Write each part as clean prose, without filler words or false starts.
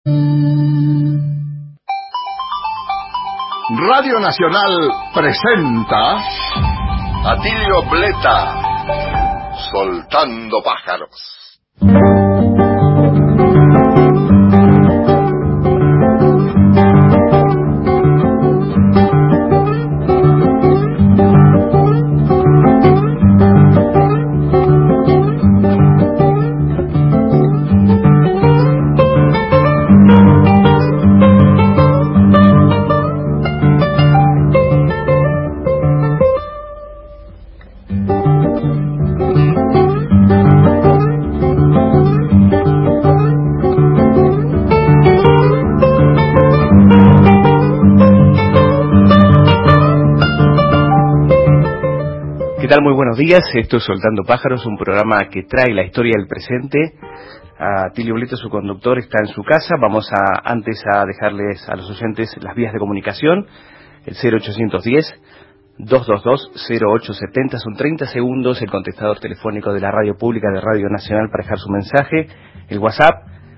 Radio Nacional presenta Atilio Bleta, Soltando Pájaros. Muy buenos días, esto es Soltando Pájaros, un programa que trae la historia del presente. Atilio Bleta, su conductor, está en su casa. Vamos antes a dejarles a los oyentes las vías de comunicación. El 0810-222-0870, son 30 segundos el contestador telefónico de la radio pública de Radio Nacional para dejar su mensaje. El WhatsApp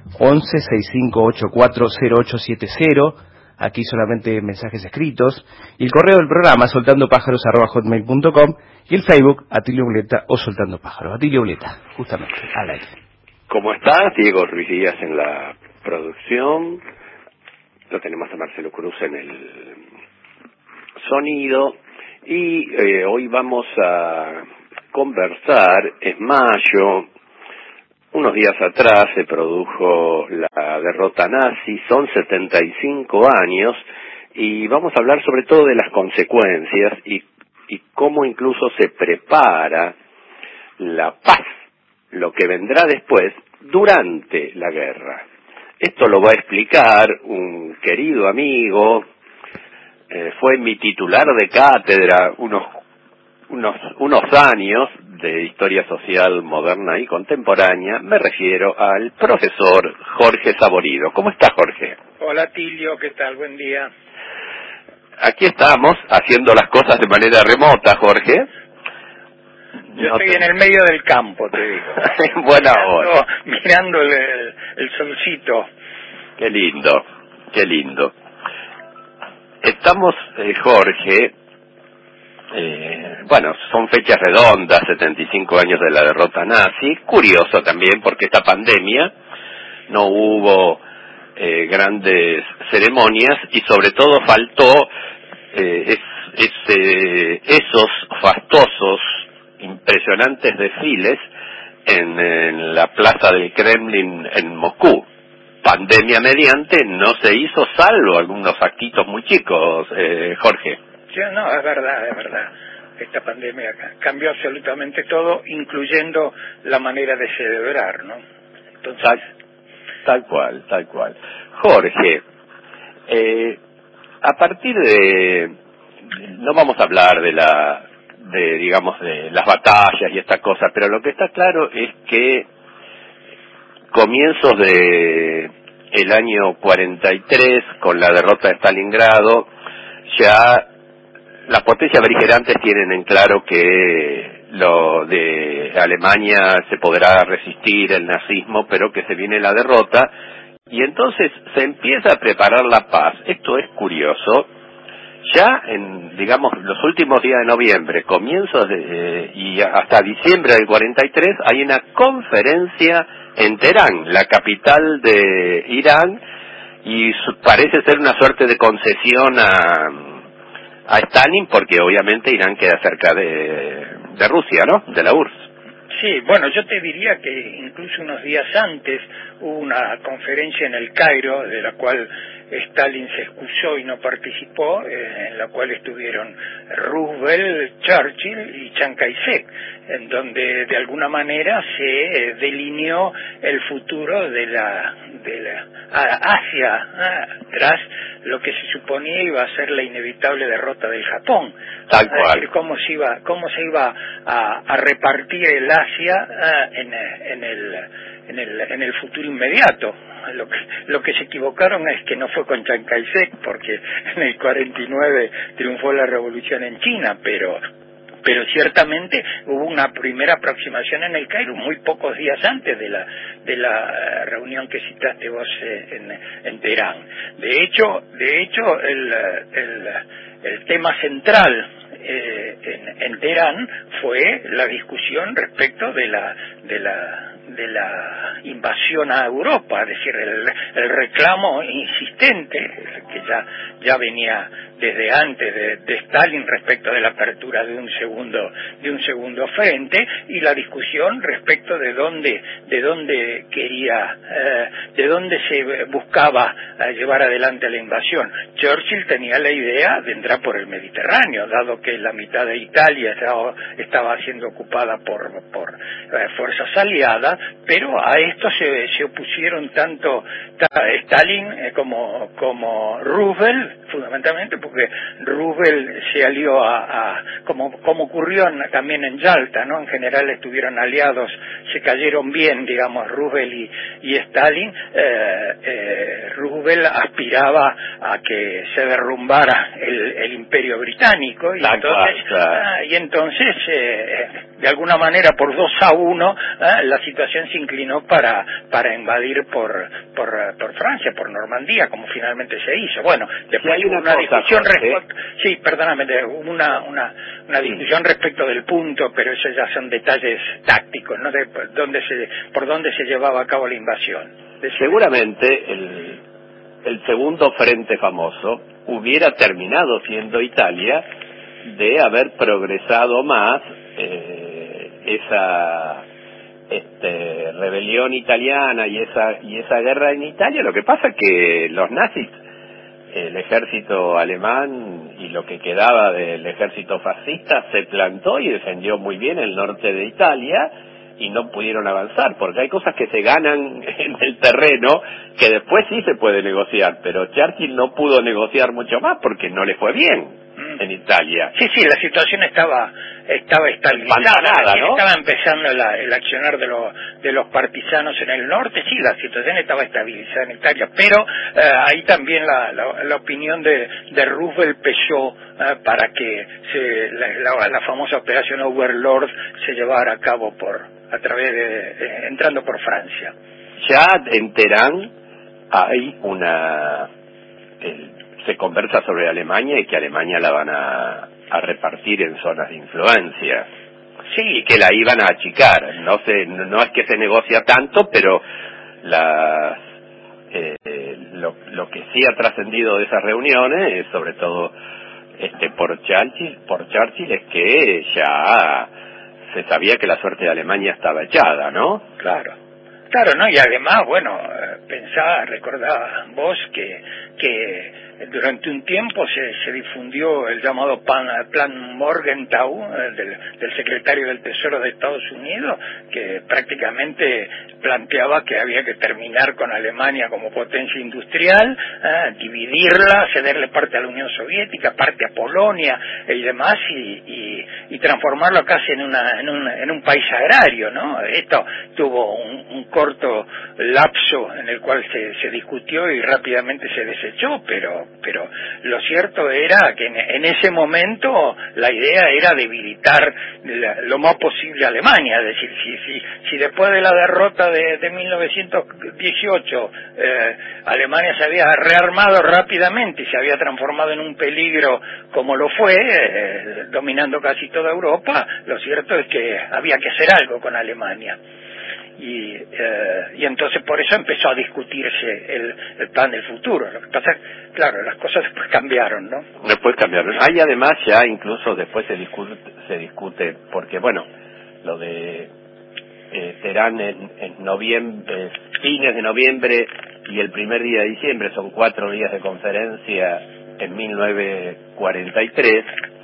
11-6584-0870. Aquí solamente mensajes escritos. Y el correo del programa, soltandopájaros@hotmail.com. Y el Facebook, Atilio Bleta o Soltando Pájaros. Atilio Bleta, justamente, al aire. ¿Cómo estás? Diego Ruiz Díaz en la producción. Lo tenemos a Marcelo Cruz en el sonido. Y hoy vamos a conversar. Es mayo. Unos días atrás se produjo la derrota nazi, son 75 años, y vamos a hablar sobre todo de las consecuencias y cómo incluso se prepara la paz, lo que vendrá después, durante la guerra. Esto lo va a explicar un querido amigo, fue mi titular de cátedra unos años de Historia Social Moderna y Contemporánea. Me refiero al profesor Jorge Saborido. ¿Cómo está, Jorge? Hola, Tilio, ¿qué tal? Buen día. Aquí estamos, haciendo las cosas de manera remota, Jorge. Yo estoy en el medio del campo, te digo. Buena hora. Mirando el solcito. Qué lindo, qué lindo. Estamos, Jorge... bueno, son fechas redondas, 75 años de la derrota nazi. Curioso también porque esta pandemia no hubo grandes ceremonias y sobre todo faltó esos fastosos, impresionantes desfiles en la plaza del Kremlin en Moscú. Pandemia mediante no se hizo, salvo algunos actitos muy chicos, Jorge. No, es verdad. Esta pandemia cambió absolutamente todo, incluyendo la manera de celebrar, ¿no? Entonces... Tal cual. Jorge, a partir de... No vamos a hablar de las batallas y estas cosas, pero lo que está claro es que comienzos de el año 43, con la derrota de Stalingrado, ya las potencias beligerantes tienen en claro que lo de Alemania se podrá resistir el nazismo, pero que se viene la derrota, y entonces se empieza a preparar la paz. Esto es curioso. Ya en, los últimos días de noviembre, y hasta diciembre del 43, hay una conferencia en Teherán, la capital de Irán, y parece ser una suerte de concesión a Stalin, porque obviamente Irán queda cerca de Rusia, ¿no? De la URSS. Sí, bueno, yo te diría que incluso unos días antes hubo una conferencia en el Cairo, de la cual Stalin se excusó y no participó, en la cual estuvieron Roosevelt, Churchill y Chiang Kai-shek, en donde de alguna manera se delineó el futuro de la Asia, tras lo que se suponía iba a ser la inevitable derrota del Japón. Tal cual. Es decir, cómo se iba a repartir el Asia en el futuro inmediato. Lo que se equivocaron es que no fue con Chiang Kai-shek, porque en el 49 triunfó la revolución en China, pero pero ciertamente hubo una primera aproximación en el Cairo muy pocos días antes de la reunión que citaste vos en Teherán. De hecho el tema central en Teherán fue la discusión respecto de la invasión a Europa, es decir, el reclamo insistente que ya venía desde antes de Stalin respecto de la apertura de un segundo frente, y la discusión respecto de dónde se buscaba llevar adelante la invasión. Churchill tenía la idea de entrar por el Mediterráneo, dado que la mitad de Italia estaba siendo ocupada por fuerzas aliadas, pero a esto se opusieron tanto Stalin como Roosevelt, fundamentalmente porque Roosevelt se alió como ocurrió también en Yalta, ¿no? En general estuvieron aliados, se cayeron bien, digamos, Roosevelt y Stalin. Roosevelt aspiraba a que se derrumbara el Imperio Británico, y entonces de alguna manera por 2-1 la situación se inclinó para invadir por Francia, por Normandía, como finalmente se hizo. Bueno, después hubo una discusión una discusión respecto del punto, pero esos ya son detalles tácticos, ¿no? De por dónde se llevaba a cabo la invasión. Seguramente el segundo frente famoso hubiera terminado siendo Italia, de haber progresado más esa rebelión italiana y esa guerra en Italia. Lo que pasa es que los nazis, el ejército alemán y lo que quedaba del ejército fascista, se plantó y defendió muy bien el norte de Italia, y no pudieron avanzar, porque hay cosas que se ganan en el terreno que después sí se puede negociar, pero Churchill no pudo negociar mucho más porque no le fue bien en Italia. Sí, la situación estaba estabilizada, ¿no? Estaba empezando el accionar de los partisanos en el norte. Sí, la situación estaba estabilizada en Italia, pero ahí también la opinión de Roosevelt pesó para que la famosa operación Overlord se llevara a cabo entrando por Francia. Ya en Teherán hay se conversa sobre Alemania, y que Alemania la van a repartir en zonas de influencia. Sí, y que la iban a achicar. No es que se negocia tanto, pero lo que sí ha trascendido de esas reuniones, sobre todo por Churchill, es que ya se sabía que la suerte de Alemania estaba echada, ¿no? Claro, ¿no? Y además, bueno, recordá vos que durante un tiempo se difundió el llamado Plan Morgenthau del secretario del Tesoro de Estados Unidos, que prácticamente planteaba que había que terminar con Alemania como potencia industrial, dividirla, cederle parte a la Unión Soviética, parte a Polonia y demás, y transformarlo casi en un país agrario, ¿no? Esto tuvo un corto lapso en el cual se discutió y rápidamente se desechó, pero lo cierto era que en ese momento la idea era debilitar lo más posible a Alemania. Es decir, si después de la derrota de 1918 Alemania se había rearmado rápidamente y se había transformado en un peligro como lo fue, dominando casi toda Europa, lo cierto es que había que hacer algo con Alemania. Y entonces por eso empezó a discutirse el plan del futuro. Lo que pasa es, claro, las cosas después cambiaron, ¿no? Después cambiaron. Hay además ya incluso después se discute porque, bueno, lo de Teherán en noviembre, fines de noviembre y el primer día de diciembre, son 4 días de conferencia en 1943,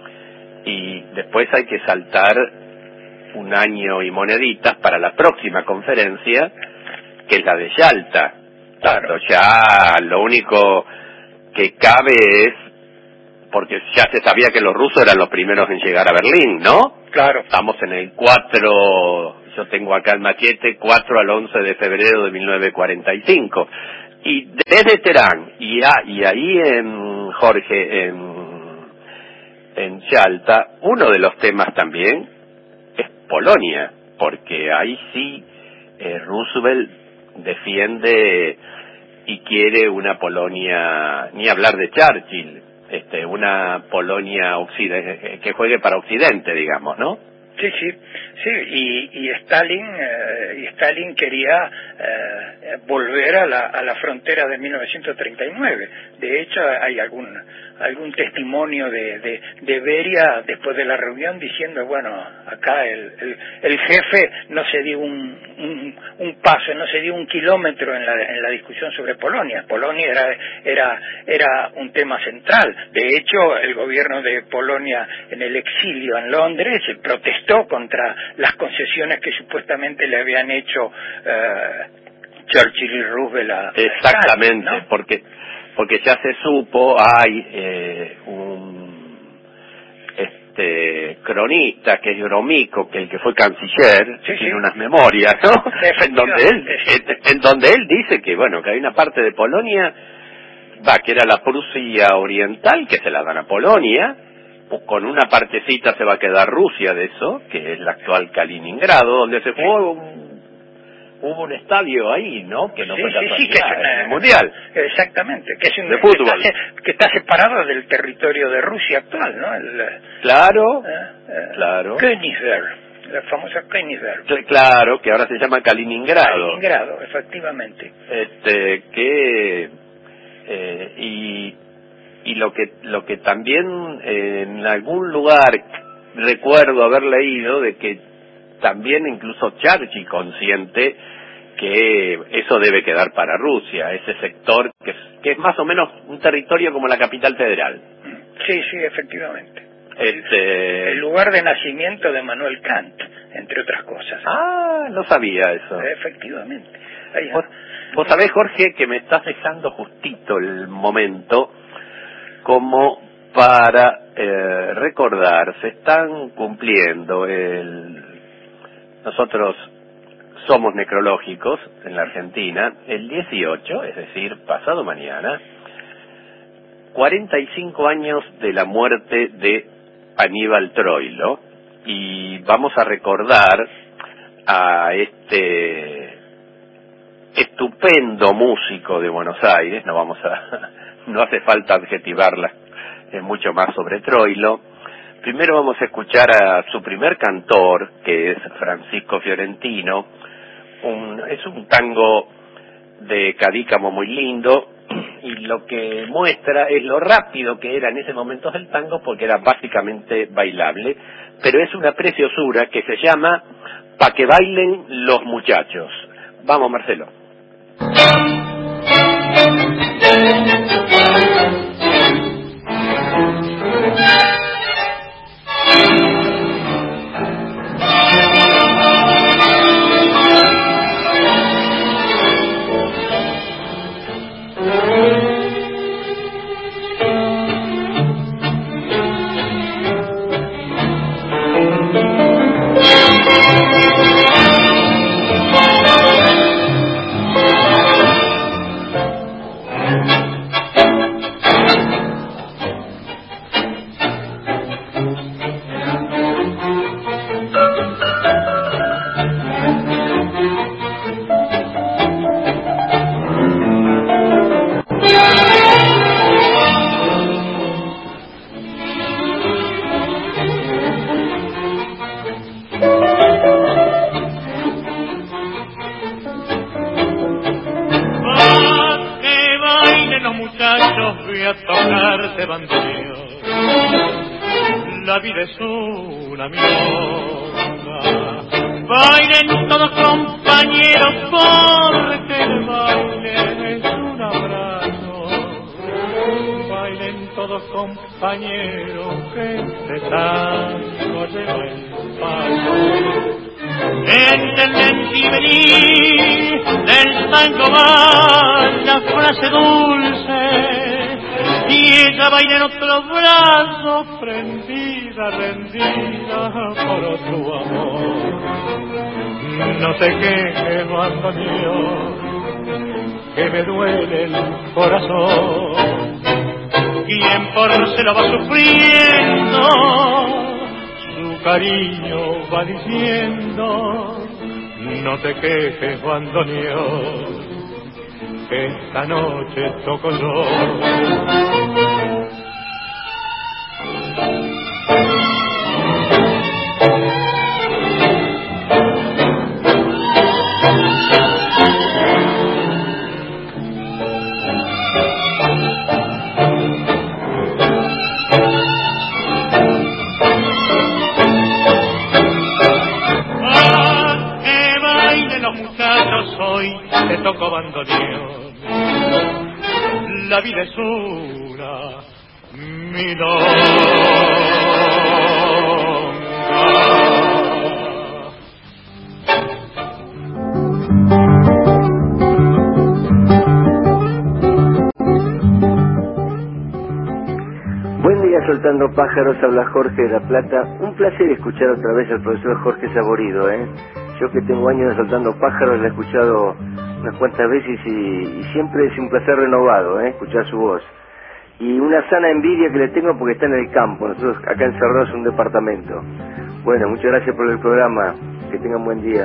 y después hay que saltar un año y moneditas para la próxima conferencia, que es la de Yalta. Claro. Ya lo único que cabe es, porque ya se sabía que los rusos eran los primeros en llegar a Berlín, ¿no? Claro. Estamos en el 4, yo tengo acá el maquete, 4 al 11 de febrero de 1945. Y desde Teherán, y ahí en en Yalta, uno de los temas también es Polonia, porque ahí sí Roosevelt defiende y quiere una Polonia, ni hablar de Churchill, una Polonia que juegue para Occidente, digamos, ¿no? Sí, y Stalin quería volver a la frontera de 1939. De hecho, hay algún testimonio de Beria después de la reunión diciendo, bueno, acá el jefe no se dio un paso, no se dio un kilómetro en la discusión sobre Polonia. Polonia era un tema central. De hecho, el gobierno de Polonia en el exilio en Londres protestó contra las concesiones que supuestamente le habían hecho Churchill y Roosevelt a exactamente, Stalin, ¿no? porque ya se supo, hay un cronista que es Gromyko, que el que fue canciller, tiene unas memorias, ¿no? en donde él dice que bueno, que hay una parte de Polonia que era la Prusia oriental, que se la dan a Polonia. Con una partecita se va a quedar Rusia de eso, que es la actual Kaliningrado, donde se jugó hubo un estadio ahí, ¿no? Que no fue casualidad, el Mundial. Exactamente, que es de fútbol. Que está separado del territorio de Rusia actual, ¿no? Claro. Königsberg, la famosa Königsberg. Claro, que ahora se llama Kaliningrado. Kaliningrado, efectivamente. Y lo que también en algún lugar recuerdo haber leído de que también incluso Churchill consciente que eso debe quedar para Rusia, ese sector que es más o menos un territorio como la capital federal. Sí, efectivamente. El lugar de nacimiento de Manuel Kant, entre otras cosas. No sabía eso. Efectivamente. Vos sabés, Jorge, que me estás dejando justito el momento como para recordar, se están cumpliendo nosotros somos necrológicos en la Argentina, el 18, es decir, pasado mañana, 45 años de la muerte de Aníbal Troilo, y vamos a recordar a este estupendo músico de Buenos Aires, no hace falta adjetivarla mucho más sobre Troilo. Primero vamos a escuchar a su primer cantor, que es Francisco Fiorentino. Es un tango de Cadícamo muy lindo, y lo que muestra es lo rápido que era en ese momento el tango, porque era básicamente bailable, pero es una preciosura que se llama Pa' que bailen los muchachos. Vamos, Marcelo. La vida es una milonga. Bailen todos compañeros, porque el baile es un abrazo. Bailen todos compañeros, que este tango lleva el paso. En el venir del tango va la frase dulce, y ella baila en otro brazo, prendida, rendida por otro amor. No sé qué mando mío, que me duele el corazón, quien por se lo va sufriendo, su cariño va diciendo, no te quejes, bandoneón, que esta noche toco yo. Hoy te toco bandoneón, la vida es una milonga. Buen día, Soltando Pájaros, habla Jorge de La Plata. Un placer escuchar otra vez al profesor Jorge Saborido, Yo que tengo años de Soltando Pájaros, la he escuchado unas cuantas veces y siempre es un placer renovado, escuchar su voz. Y una sana envidia que le tengo porque está en el campo, nosotros acá encerrados en un departamento. Bueno, muchas gracias por el programa, que tengan buen día.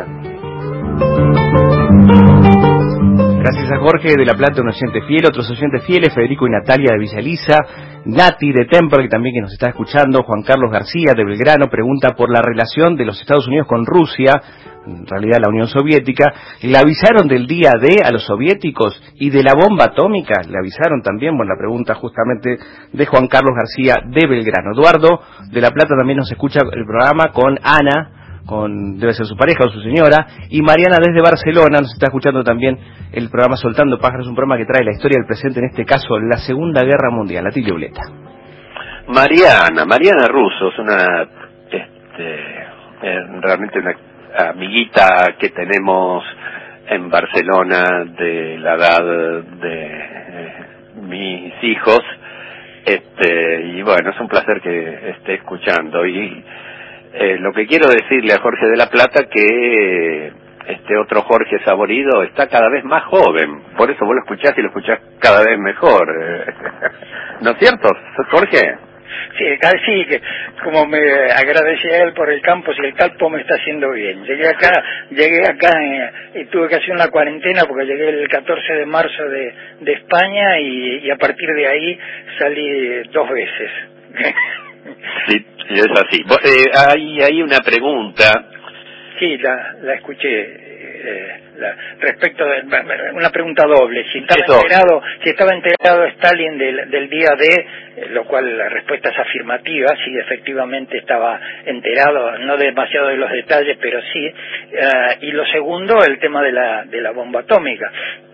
Gracias a Jorge de La Plata, un oyente fiel, otros oyentes fieles, Federico y Natalia de Villa Elisa, Nati de Temper, que también que nos está escuchando, Juan Carlos García de Belgrano, pregunta por la relación de los Estados Unidos con Rusia, en realidad la Unión Soviética. ¿Le avisaron del día D a los soviéticos y de la bomba atómica? ¿Le avisaron también? Bueno, la pregunta justamente de Juan Carlos García de Belgrano. Eduardo de La Plata también nos escucha el programa con Ana, debe ser su pareja o su señora, y Mariana desde Barcelona nos está escuchando también el programa Soltando Pájaros, un programa que trae la historia del presente, en este caso la Segunda Guerra Mundial. Atilio Bleta. Mariana Russo es una realmente una amiguita que tenemos en Barcelona de la edad de mis hijos, y bueno, es un placer que esté escuchando. Y lo que quiero decirle a Jorge de La Plata que este otro Jorge Saborido está cada vez más joven, por eso vos lo escuchás y lo escuchás cada vez mejor. ¿No es cierto, Jorge? Sí, que como me agradecí a él por el campo, si el campo me está haciendo bien. Llegué acá y tuve que hacer una cuarentena porque llegué el 14 de marzo de España y a partir de ahí salí 2 veces. Sí, es así. Hay una pregunta. Sí, la escuché. Respecto de una pregunta doble, si estaba enterado Stalin del día D, lo cual la respuesta es afirmativa, sí, efectivamente estaba enterado, no demasiado de los detalles, pero sí. Y lo segundo, el tema de la bomba atómica.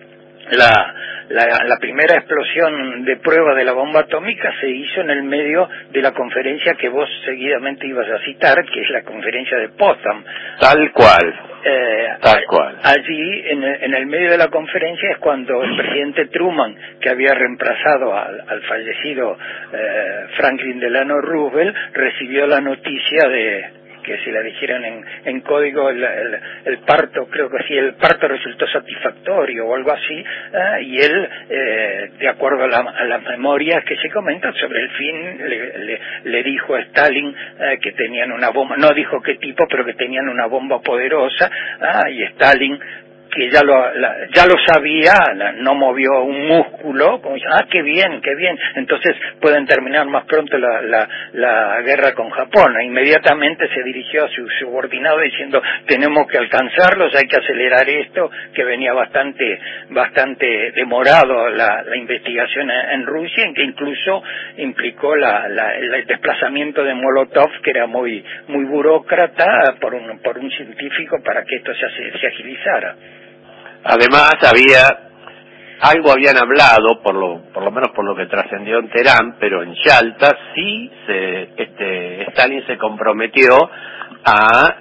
La primera explosión de prueba de la bomba atómica se hizo en el medio de la conferencia que vos seguidamente ibas a citar, que es la conferencia de Potsdam. Tal cual. Allí, en el medio de la conferencia, es cuando el presidente Truman, que había reemplazado al fallecido Franklin Delano Roosevelt, recibió la noticia de que si la dijeran en código el parto, creo que sí, el parto resultó satisfactorio o algo así, y él, de acuerdo a las memorias que se comentan sobre el fin, le dijo a Stalin que tenían una bomba, no dijo qué tipo, pero que tenían una bomba poderosa, y Stalin, que ya lo sabía, no movió un músculo, como dice, qué bien, entonces pueden terminar más pronto la guerra con Japón. Inmediatamente se dirigió a su subordinado diciendo, tenemos que alcanzarlos, hay que acelerar esto, que venía bastante demorado la investigación en Rusia, en que incluso implicó el desplazamiento de Molotov, que era muy burócrata, por un científico, para que esto se agilizara. Además algo habían hablado, por lo menos por lo que trascendió en Teherán, pero en Yalta sí Stalin se comprometió a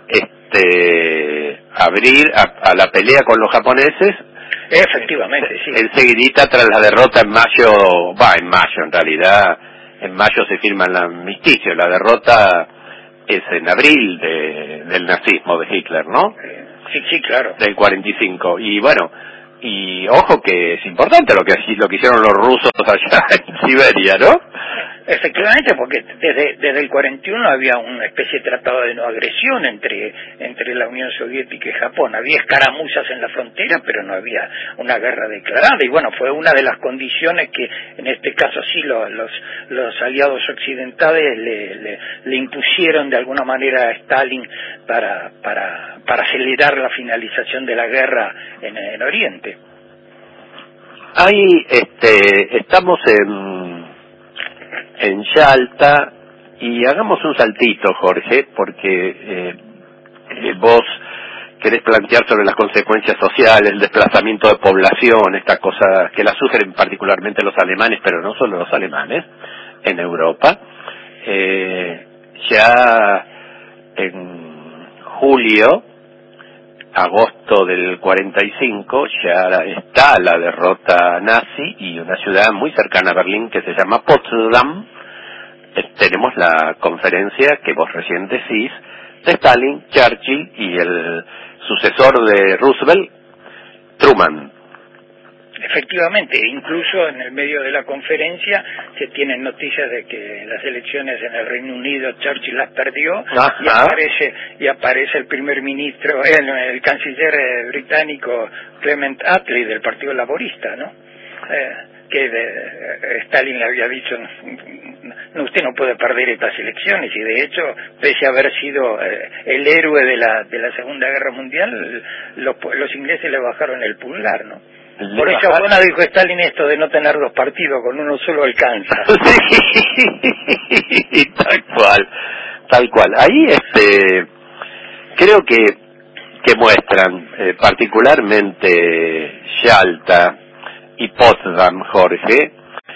abrir a la pelea con los japoneses. Efectivamente, sí. Enseguidita tras la derrota en mayo en realidad, en mayo se firma el armisticio, la derrota es en abril del nazismo de Hitler, ¿no? Sí, claro. Del 45. Y bueno, y ojo que es importante lo que hicieron los rusos allá en Siberia, ¿no? Efectivamente, porque desde el 41 había una especie de tratado de no agresión entre la Unión Soviética y Japón. Había escaramuzas en la frontera, pero no había una guerra declarada. Y bueno, fue una de las condiciones que, en este caso sí, los aliados occidentales le impusieron de alguna manera a Stalin para acelerar la finalización de la guerra en Oriente. Ahí estamos en Yalta y hagamos un saltito, Jorge, porque vos querés plantear sobre las consecuencias sociales, el desplazamiento de población, esta cosa que la sufren particularmente los alemanes, pero no solo los alemanes, en Europa. Ya en julio, agosto del 45, ya está la derrota nazi y una ciudad muy cercana a Berlín que se llama Potsdam. Tenemos la conferencia que vos recién decís de Stalin, Churchill y el sucesor de Roosevelt, Truman. Efectivamente, incluso en el medio de la conferencia se tienen noticias de que las elecciones en el Reino Unido Churchill las perdió y aparece el primer ministro, el canciller británico Clement Attlee del Partido Laborista, ¿no? Que Stalin le había dicho, no, usted no puede perder estas elecciones, y de hecho, pese a haber sido el héroe de la Segunda Guerra Mundial, los ingleses le bajaron el pulgar, ¿no? Por eso bueno dijo Stalin esto de no tener dos partidos, con uno solo alcanza. Sí, tal cual. Ahí creo que muestran particularmente Yalta y Potsdam, Jorge,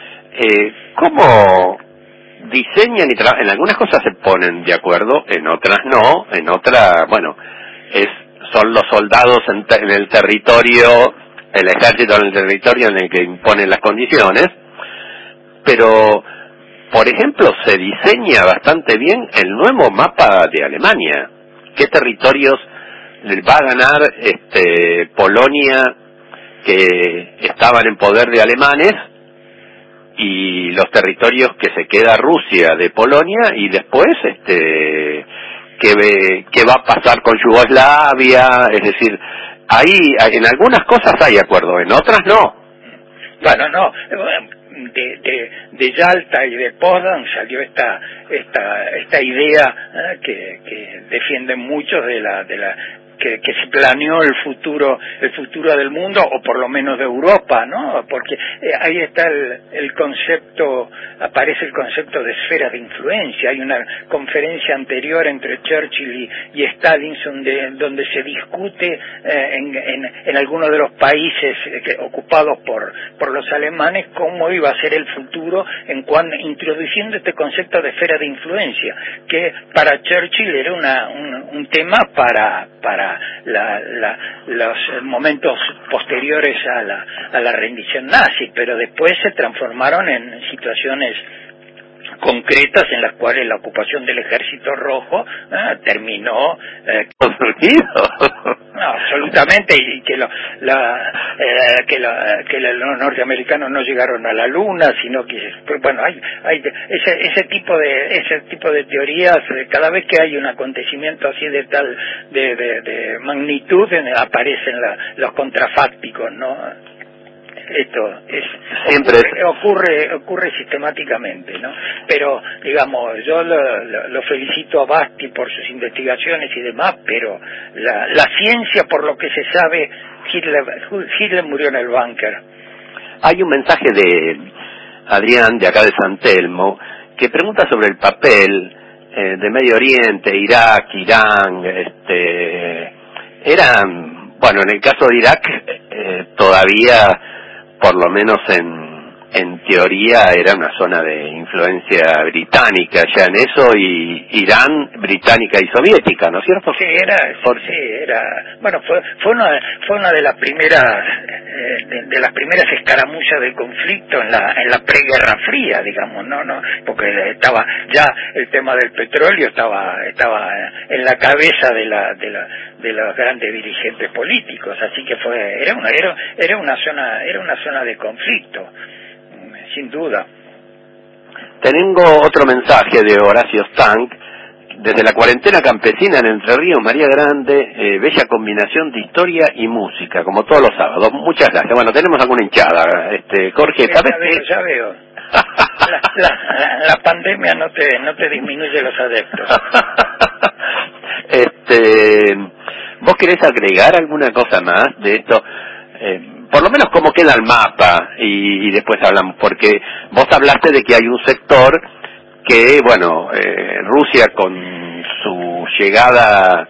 cómo diseñan y en algunas cosas se ponen de acuerdo, en otras no, en otras, bueno, son los soldados en el territorio, el ejército en el territorio en el que imponen las condiciones, pero, por ejemplo, se diseña bastante bien el nuevo mapa de Alemania. ¿Qué territorios va a ganar Polonia, que estaban en poder de alemanes, y los territorios que se queda Rusia de Polonia, y después qué va a pasar con Yugoslavia? Es decir, ahí en algunas cosas hay acuerdo, en otras no. Bueno, no, de Yalta y de Potsdam salió esta idea que defienden muchos que se planeó el futuro del mundo, o por lo menos de Europa, ¿no? Porque ahí está el concepto, aparece el concepto de esfera de influencia. Hay una conferencia anterior entre Churchill y Stalin donde se discute en algunos de los países ocupados por los alemanes cómo iba a ser el futuro, introduciendo este concepto de esfera de influencia, que para Churchill era un tema para los momentos posteriores a la rendición nazi, pero después se transformaron en situaciones concretas en las cuales la ocupación del Ejército Rojo terminó no, absolutamente, y que los norteamericanos no llegaron a la Luna, sino que bueno, hay ese tipo de teorías. Cada vez que hay un acontecimiento así de magnitud, aparecen los contrafácticos, ¿no? Esto ocurre sistemáticamente, ¿no? Pero digamos, yo lo felicito a Basti por sus investigaciones y demás, pero la ciencia, por lo que se sabe, Hitler murió en el búnker. Hay un mensaje de Adrián de acá de San Telmo que pregunta sobre el papel de Medio Oriente, Irak, Irán. Eran, bueno, en el caso de Irak todavía, por lo menos en teoría, era una zona de influencia británica ya en eso, y Irán británica y soviética, ¿no es cierto? Sí, era bueno, fue una de las primeras escaramuzas del conflicto en la preguerra fría, digamos, no, porque estaba ya el tema del petróleo estaba en la cabeza de los grandes dirigentes políticos, así que era una zona de conflicto, sin duda. Tengo otro mensaje de Horacio Stank. Desde la cuarentena campesina en Entre Ríos, María Grande, bella combinación de historia y música, como todos los sábados. Muchas gracias. Bueno, tenemos alguna hinchada. Jorge, ¿sabes qué? Ya veo. La pandemia no te disminuye los adeptos. ¿Vos querés agregar alguna cosa más de esto? Por lo menos cómo queda el mapa y después hablamos, porque vos hablaste de que hay un sector que, bueno, Rusia con su llegada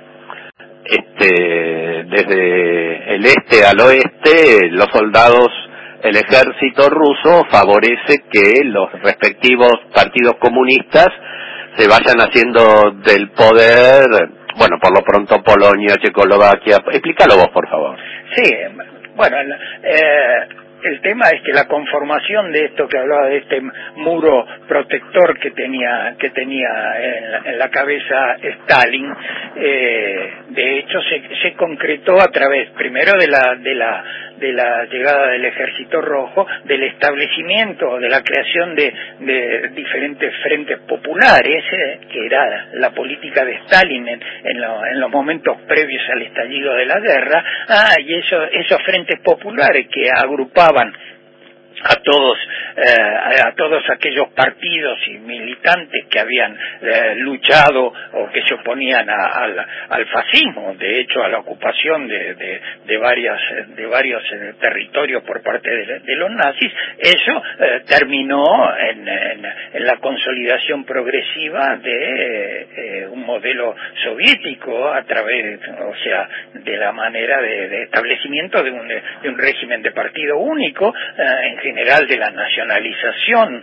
desde el este al oeste, los soldados, el ejército ruso favorece que los respectivos partidos comunistas se vayan haciendo del poder, bueno, por lo pronto Polonia, Checoslovaquia. Explícalo vos, por favor. Sí, bueno, el tema es que la conformación de esto que hablaba de este muro protector que tenía en la cabeza Stalin, de hecho se concretó a través primero de la llegada del Ejército Rojo, del establecimiento, de la creación de diferentes frentes populares, que era la política de Stalin en los momentos previos al estallido de la guerra, y esos frentes populares que agrupaban a todos aquellos partidos y militantes que habían luchado o que se oponían al fascismo, de hecho a la ocupación de varios territorios por parte de los nazis. Eso terminó en la consolidación progresiva de un modelo soviético a través, de la manera de establecimiento de un régimen de partido único, en general de la nacionalización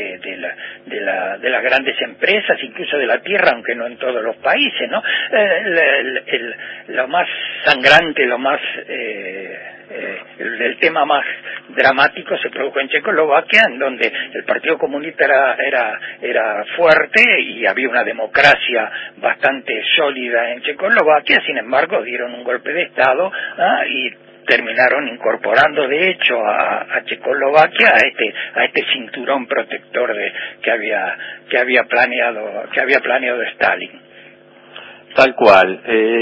de las grandes empresas, incluso de la tierra, aunque no en todos los países, ¿no? Lo más sangrante, el tema más dramático se produjo en Checoslovaquia, en donde el Partido Comunista era fuerte y había una democracia bastante sólida en Checoslovaquia. Sin embargo, dieron un golpe de Estado y terminaron incorporando de hecho a Checoslovaquia a este cinturón protector que había planeado Stalin. Tal cual.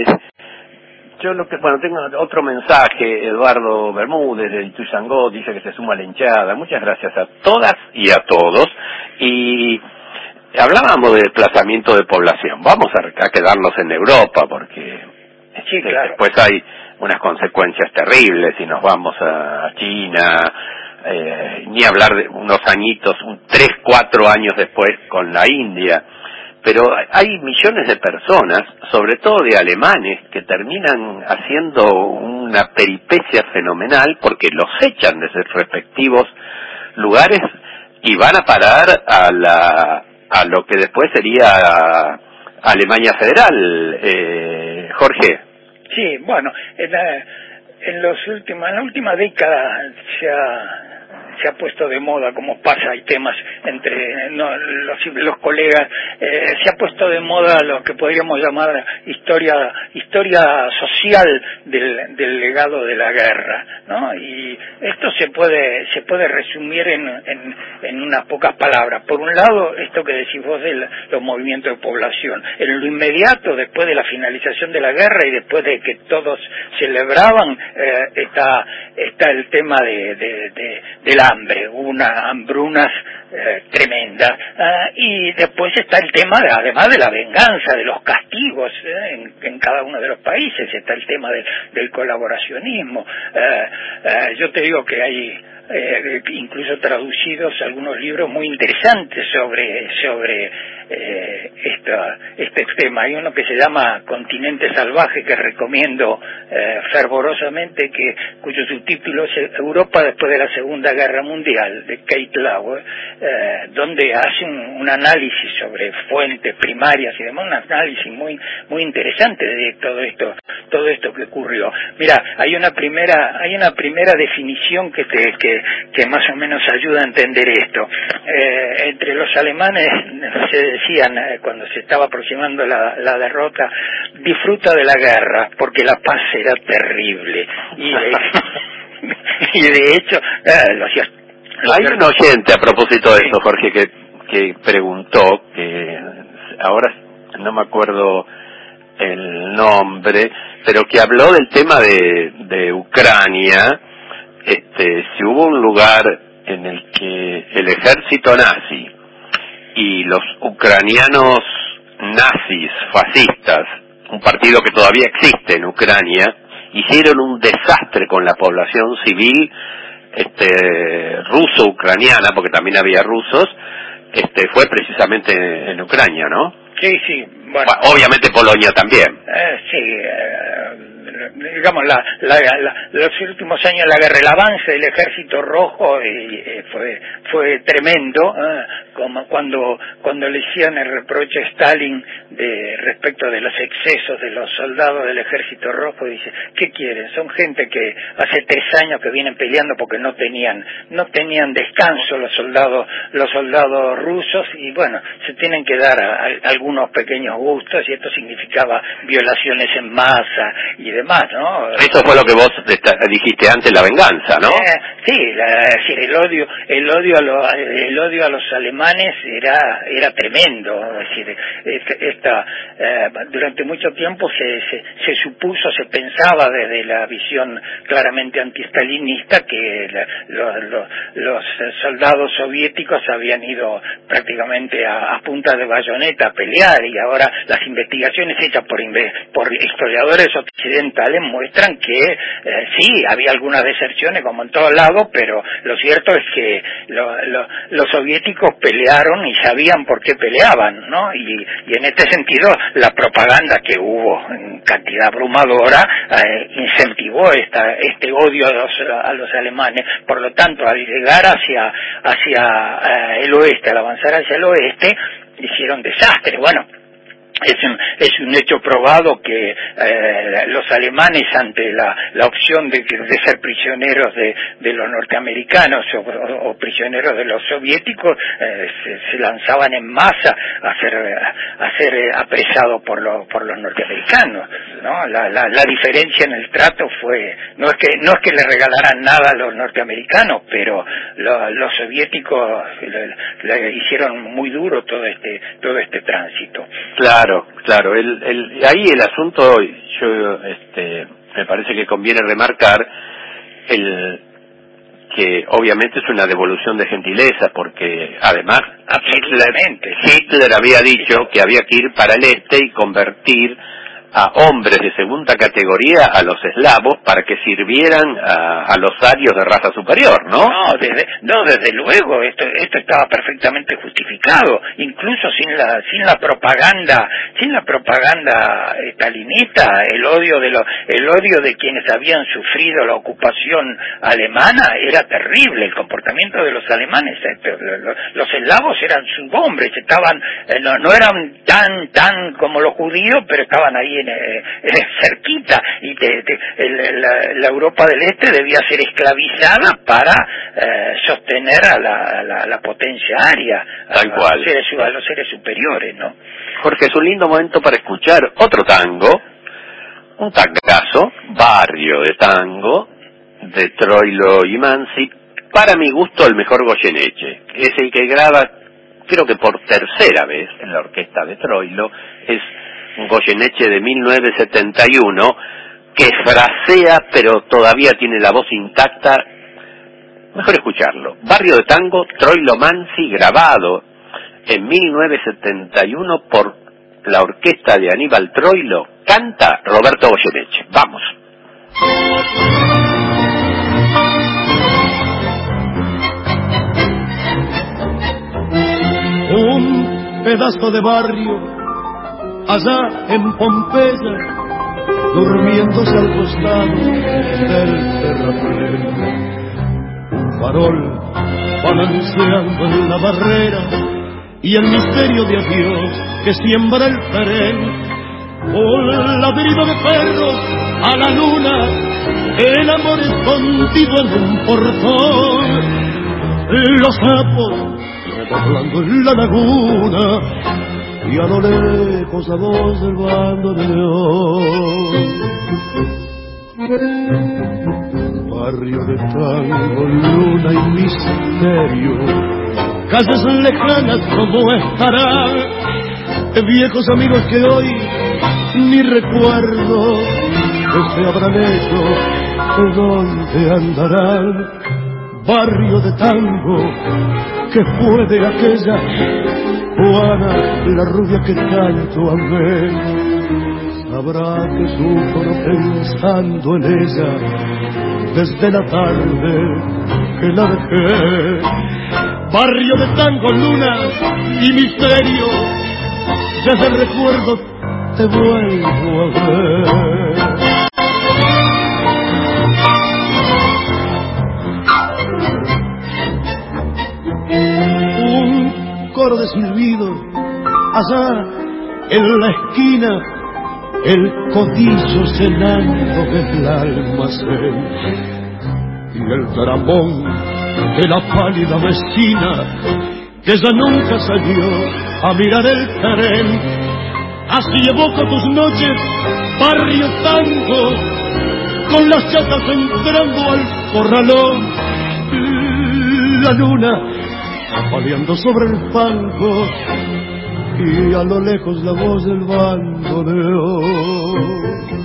Tengo otro mensaje. Eduardo Bermúdez de Ituzangó dice que se suma a la hinchada. Muchas gracias a todas y a todos. Y hablábamos de desplazamiento de población. Vamos a quedarnos en Europa porque sí, claro. Después hay unas consecuencias terribles si nos vamos a China, ni hablar de unos añitos, 3-4 años después con la India. Pero hay millones de personas, sobre todo de alemanes, que terminan haciendo una peripecia fenomenal porque los echan de sus respectivos lugares y van a parar a lo que después sería Alemania Federal. Jorge. Sí, bueno, en la última década se ha puesto de moda, como pasa, hay temas entre los colegas, se ha puesto de moda lo que podríamos llamar historia social del legado de la guerra, ¿no? Y esto se puede resumir en unas pocas palabras. Por un lado, esto que decís vos de los movimientos de población. En lo inmediato, después de la finalización de la guerra y después de que todos celebraban, está el tema del hambre, unas hambrunas tremendas, y después está el tema además de la venganza, de los castigos en cada uno de los países, está el tema del colaboracionismo. Yo te digo que hay incluso traducidos algunos libros muy interesantes sobre este tema. Hay uno que se llama Continente Salvaje, que recomiendo fervorosamente, cuyo subtítulo es Europa después de la Segunda Guerra Mundial, de Kate Lauer, donde hace un análisis sobre fuentes primarias y demás, un análisis muy interesante de todo esto que ocurrió. Mira, hay una primera definición que más o menos ayuda a entender esto. Entre los alemanes se decían, cuando se estaba aproximando la derrota, disfruta de la guerra porque la paz será terrible, y de hecho hay un oyente a propósito de eso, Jorge, que que preguntó, que ahora no me acuerdo el nombre, pero que habló del tema de Ucrania, si hubo un lugar en el que el ejército nazi y los ucranianos nazis, fascistas, un partido que todavía existe en Ucrania, hicieron un desastre con la población civil ruso-ucraniana, porque también había rusos, fue precisamente en Ucrania, ¿no? Sí, bueno. Obviamente Polonia también. Digamos, los últimos años de la guerra, el avance del Ejército Rojo fue tremendo, como cuando le hicieron el reproche a Stalin respecto de los excesos de los soldados del Ejército Rojo. Dice, ¿qué quieren? Son gente que hace 3 años que vienen peleando porque no tenían descanso los soldados rusos, y bueno, se tienen que dar algunos pequeños gustos, y esto significaba violaciones en masa y demás, ¿no? Eso fue lo que vos dijiste antes, la venganza, ¿no? Sí, es decir, el odio a los alemanes era tremendo. Es decir, durante mucho tiempo se supuso, se pensaba desde la visión claramente antistalinista que los soldados soviéticos habían ido prácticamente a punta de bayoneta a pelear, y ahora las investigaciones hechas por historiadores occidentales muestran que sí, había algunas deserciones como en todos lados, pero lo cierto es que los soviéticos pelearon y sabían por qué peleaban, ¿no? Y en este sentido la propaganda que hubo en cantidad abrumadora incentivó este odio a los alemanes. Por lo tanto, al llegar hacia el oeste, al avanzar hacia el oeste, hicieron desastres. Bueno, es un hecho probado que los alemanes, ante la opción de ser prisioneros de los norteamericanos o prisioneros de los soviéticos, se lanzaban en masa a ser apresados por los norteamericanos, ¿no? La diferencia en el trato fue no es que le regalaran nada a los norteamericanos, pero los soviéticos le hicieron muy duro todo este tránsito. Claro, ahí el asunto, yo me parece que conviene remarcar que obviamente es una devolución de gentileza, porque además Hitler había dicho que había que ir para el este y convertir a hombres de segunda categoría a los eslavos para que sirvieran a los arios de raza superior, ¿no? Desde luego, esto estaba perfectamente justificado, incluso sin la propaganda stalinista, el odio de quienes habían sufrido la ocupación alemana era terrible. El comportamiento de los alemanes, los eslavos eran sus hombres, no eran tan como los judíos, pero estaban ahí cerquita, y la Europa del Este debía ser esclavizada para sostener a la potencia aria, a los seres superiores, ¿no? Jorge, es un lindo momento para escuchar otro tango, un tangazo, Barrio de Tango, de Troilo y Mansi, para mi gusto el mejor Goyeneche. Es el que graba, creo que por tercera vez en la orquesta de Troilo, es un Goyeneche de 1971 que frasea pero todavía tiene la voz intacta. Mejor escucharlo. Barrio de Tango, Troilo Mansi, grabado en 1971 por la orquesta de Aníbal Troilo. Canta Roberto Goyeneche. Vamos. Un pedazo de barrio allá en Pompeya, durmiéndose al costado del terraplén. Un farol balanceando en la barrera y el misterio de adiós que siembra el tren. Un ladrido de perros a la luna, el amor escondido en un portón. Los sapos redoblando en la laguna y a lo lejos la voz del bandoneón. Barrio de tango, luna y misterio, calles lejanas como estarán, viejos amigos que hoy ni recuerdo, que se habrán hecho, de dónde andarán. Barrio de tango que fue de aquella Juana, la rubia que tanto amé. Sabrá que sufro pensando en ella desde la tarde que la dejé. Barrio de tango, luna y misterio, desde el recuerdo te vuelvo a ver. Un coro de silbido allá en la esquina, el codillo cenando del almacén y el dramón de la pálida vecina que ya nunca salió a mirar el tren. Así evoco tus noches, barrio tango, con las chatas entrando al corralón, la luna paleando sobre el fango y a lo lejos la voz del bandoneón.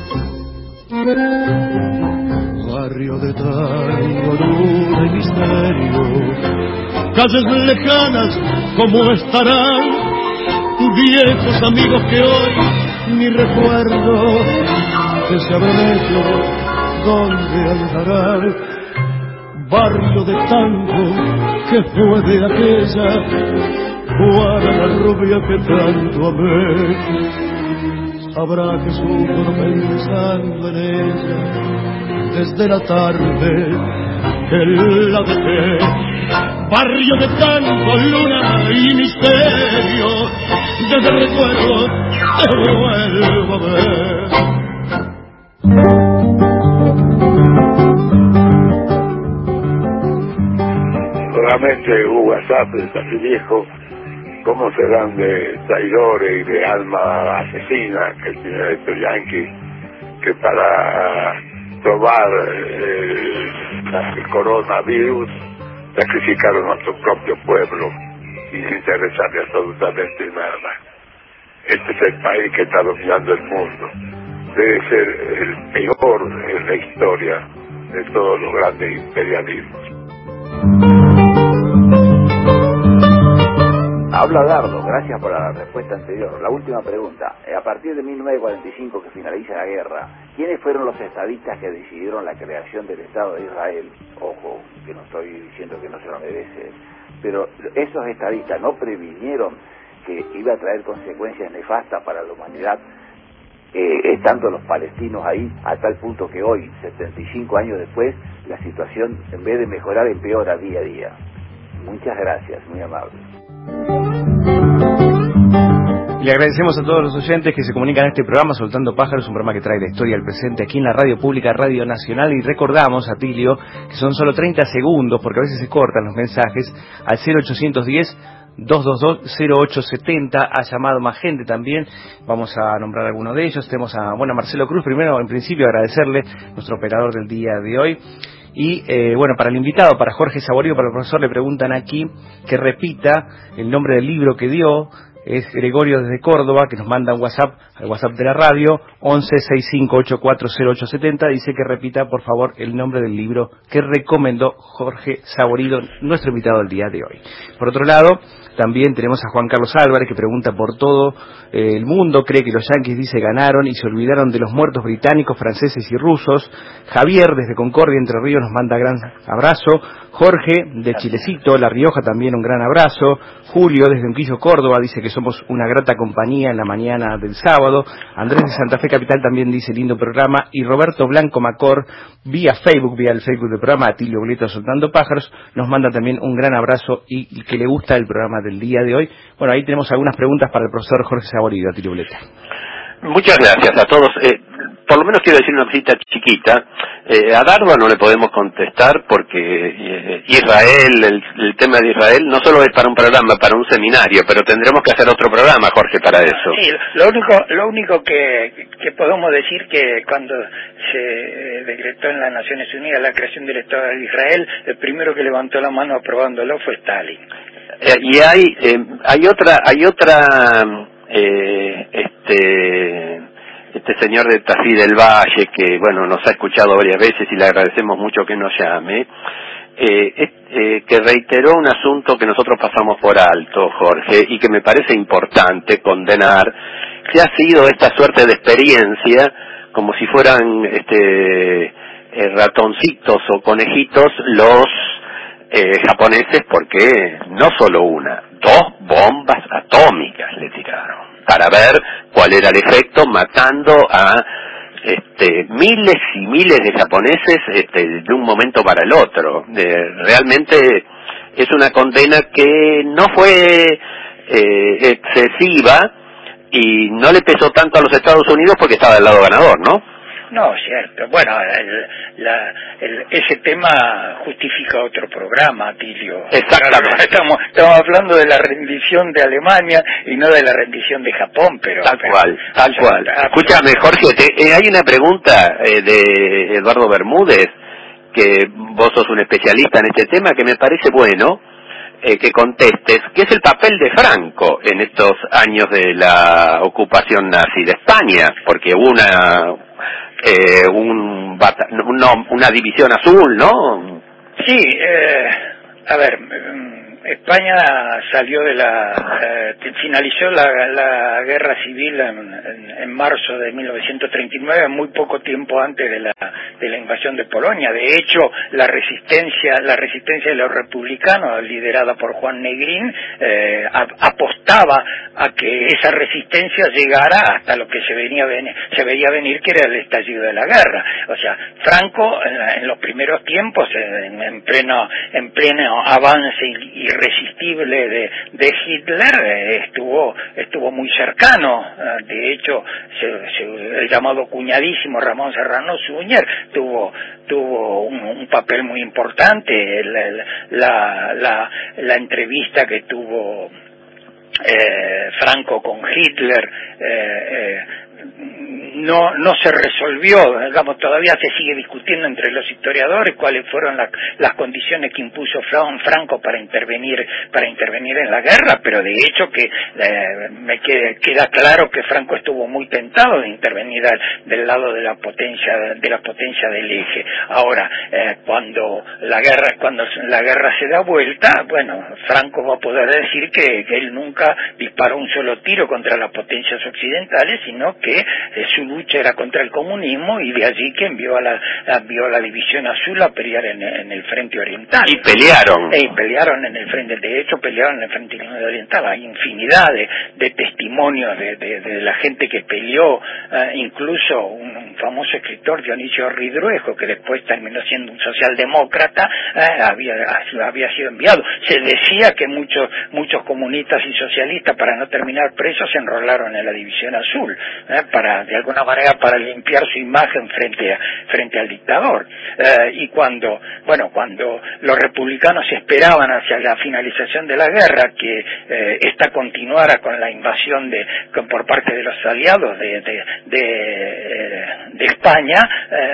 Barrio de tango, luna y misterio, calles lejanas como estarán, viejos amigos que hoy ni recuerdo, que se habrán hecho, dónde andarán. Barrio de tango que fue de aquella Juana, la rubia que tanto amé. Sabrá que sufro pensando en ella desde la tarde que la dejé. Barrio de tango, luna y misterio, desde el recuerdo te vuelvo a ver. Solamente un WhatsApp es así viejo, cómo serán de traidores y de alma asesina que tiene estos yanquis, que para probar el coronavirus sacrificaron a su propio pueblo y sin interesarle absolutamente nada. Este es el país que está dominando el mundo. Debe ser el peor en la historia de todos los grandes imperialismos. Habla Dardo, gracias por la respuesta anterior. La última pregunta. A partir de 1945, que finaliza la guerra, ¿quiénes fueron los estadistas que decidieron la creación del Estado de Israel? Ojo, que no estoy diciendo que no se lo merece, pero esos estadistas no previnieron que iba a traer consecuencias nefastas para la humanidad, estando los palestinos ahí, a tal punto que hoy, 75 años después, la situación, en vez de mejorar, empeora día a día. Muchas gracias, muy amable. Le agradecemos a todos los oyentes que se comunican a este programa Soltando Pájaros, un programa que trae la historia al presente aquí en la radio pública, Radio Nacional, y recordamos, Atilio, que son solo 30 segundos, porque a veces se cortan los mensajes, al 0810-222-0870, ha llamado más gente también, vamos a nombrar algunos de ellos. Tenemos a Marcelo Cruz, primero en principio agradecerle, nuestro operador del día de hoy. Y para el invitado, para Jorge Saborío, para el profesor, le preguntan aquí que repita el nombre del libro que dio. Es Gregorio desde Córdoba, que nos manda un WhatsApp al WhatsApp de la radio 1165840870. Dice que repita por favor el nombre del libro que recomendó Jorge Saborío, nuestro invitado del día de hoy. Por otro lado, también tenemos a Juan Carlos Álvarez, que pregunta por todo el mundo, cree que los yanquis, dice, ganaron y se olvidaron de los muertos británicos, franceses y rusos. Javier desde Concordia, Entre Ríos, nos manda gran abrazo. Jorge de Chilecito, La Rioja, también un gran abrazo. Julio desde Unquillo, Córdoba, dice que somos una grata compañía en la mañana del sábado. Andrés de Santa Fe Capital también dice lindo programa. Y Roberto Blanco Macor, vía Facebook, vía el Facebook del programa Atilio Bleta Soltando Pájaros, nos manda también un gran abrazo y que le gusta el programa del día de hoy. Bueno, ahí tenemos algunas preguntas para el profesor Jorge Saborío, Atilio Bleta. Muchas gracias a todos. Por lo menos quiero decir una cosita chiquita. A Dardo no le podemos contestar porque Israel, el tema de Israel, no solo es para un programa, para un seminario, pero tendremos que hacer otro programa, Jorge, para eso. Sí, lo único que podemos decir que cuando se decretó en las Naciones Unidas la creación del Estado de Israel, el primero que levantó la mano aprobándolo fue Stalin. Y hay otra este señor de Tafí del Valle, que bueno, nos ha escuchado varias veces y le agradecemos mucho que nos llame, que reiteró un asunto que nosotros pasamos por alto, Jorge, y que me parece importante condenar, que ha sido esta suerte de experiencia, como si fueran ratoncitos o conejitos, los japoneses, porque no solo una, 2 bombas atómicas le tiraron, para ver cuál era el efecto, matando a miles y miles de japoneses de un momento para el otro. Realmente es una condena que no fue excesiva y no le pesó tanto a los Estados Unidos porque estaba del lado ganador, ¿no? No, cierto. Bueno, ese tema justifica otro programa, Atilio. Exactamente. Estamos hablando de la rendición de Alemania y no de la rendición de Japón, pero... Tal cual. Escúchame, Jorge, hay una pregunta de Eduardo Bermúdez, que vos sos un especialista en este tema, que me parece bueno que contestes, ¿qué es el papel de Franco en estos años de la ocupación nazi de España? Porque hubo una división azul, ¿no? Sí, a ver, España salió finalizó la guerra civil en marzo de 1939, muy poco tiempo antes de la invasión de Polonia. De hecho, la resistencia de los republicanos, liderada por Juan Negrín, apostaba a que esa resistencia llegara hasta lo que se veía venir, que era el estallido de la guerra. O sea, Franco en los primeros tiempos, en pleno avance irresistible de Hitler, estuvo muy cercano. De hecho, el llamado cuñadísimo Ramón Serrano Suñer tuvo un papel muy importante. La entrevista que tuvo Franco con Hitler no se resolvió, digamos, todavía se sigue discutiendo entre los historiadores cuáles fueron las condiciones que impuso Franco para intervenir en la guerra, pero de hecho que me queda claro que Franco estuvo muy tentado de intervenir del lado de la potencia del eje. Ahora, cuando la guerra se da vuelta, bueno, Franco va a poder decir que él nunca disparó un solo tiro contra las potencias occidentales, sino que su lucha era contra el comunismo, y de allí que envió a la División Azul a pelear en el frente oriental. Y pelearon. Pelearon en el frente, de hecho pelearon en el frente oriental. Hay infinidad de testimonios de la gente que peleó, incluso un famoso escritor, Dionisio Ridruejo, que después terminó siendo un socialdemócrata, había sido enviado. Se decía que muchos comunistas y socialistas, para no terminar presos, se enrolaron en la División Azul, de alguna manera para limpiar su imagen frente al dictador. Y cuando los republicanos esperaban hacia la finalización de la guerra que esta continuara con la invasión por parte de los aliados de España,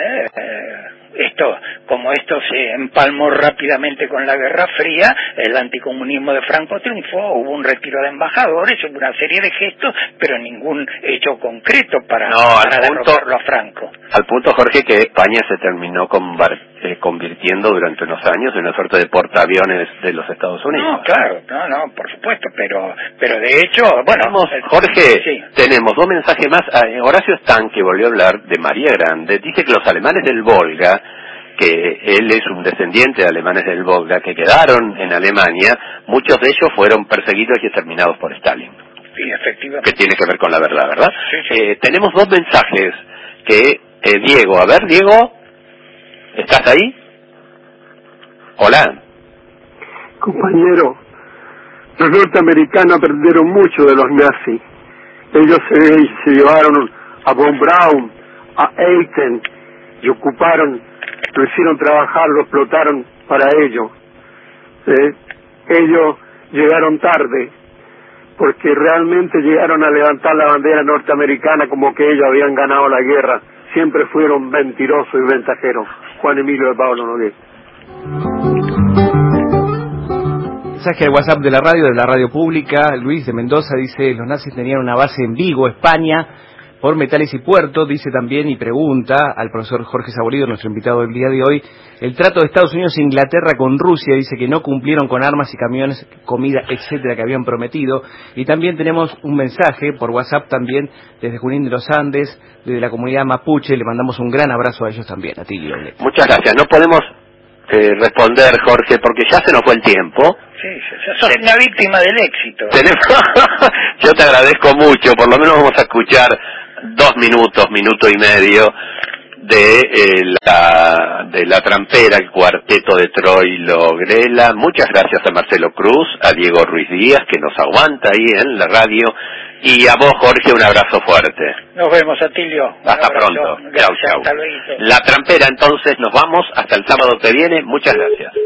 como esto se empalmó rápidamente con la Guerra Fría, el anticomunismo de Franco triunfó, hubo un retiro de embajadores, hubo una serie de gestos, pero ningún hecho concreto para derrotarlo a Franco. Al punto, Jorge, que España se terminó convirtiendo durante unos años en una suerte de portaaviones de los Estados Unidos. No, claro, no, por supuesto, pero de hecho, bueno... Jorge, sí. Tenemos 2 mensajes más. Horacio Stan, que volvió a hablar de María Grande, dice que los alemanes del Volga, que él es un descendiente de alemanes del Volga, que quedaron en Alemania, muchos de ellos fueron perseguidos y exterminados por Stalin. Sí, efectivamente. Que tiene que ver con la verdad, ¿verdad? Sí. Tenemos 2 mensajes que Diego, a ver, Diego, ¿estás ahí? Hola. Compañero, los norteamericanos aprendieron mucho de los nazis. Ellos se llevaron a von Braun, a Eichen, y ocuparon, lo hicieron trabajar, lo explotaron para ellos. Ellos llegaron tarde, porque realmente llegaron a levantar la bandera norteamericana como que ellos habían ganado la guerra. Siempre fueron mentirosos y ventajeros. Juan Emilio de Pablo Nogués. Mensaje de WhatsApp de la radio pública. Luis de Mendoza dice: los nazis tenían una base en Vigo, España, por Metales y Puerto. Dice también y pregunta al profesor Jorge Saborido, nuestro invitado del día de hoy, el trato de Estados Unidos e Inglaterra con Rusia. Dice que no cumplieron con armas y camiones, comida, etcétera, que habían prometido. Y también tenemos un mensaje por WhatsApp también desde Junín de los Andes, desde la comunidad mapuche. Le mandamos un gran abrazo a ellos también, a Tilio. Muchas gracias. No podemos responder, Jorge, porque ya se nos fue el tiempo. Sí, sos una víctima del éxito. Yo te agradezco mucho. Por lo menos vamos a escuchar 2 minutos, minuto y medio de la trampera, el cuarteto de Troilo Grela. Muchas gracias a Marcelo Cruz, a Diego Ruiz Díaz, que nos aguanta ahí en la radio, y a vos, Jorge, un abrazo fuerte. Nos vemos, Atilio. Hasta pronto. Gracias, chau. Hasta luego. La trampera, entonces, nos vamos hasta el sábado que viene. Muchas gracias.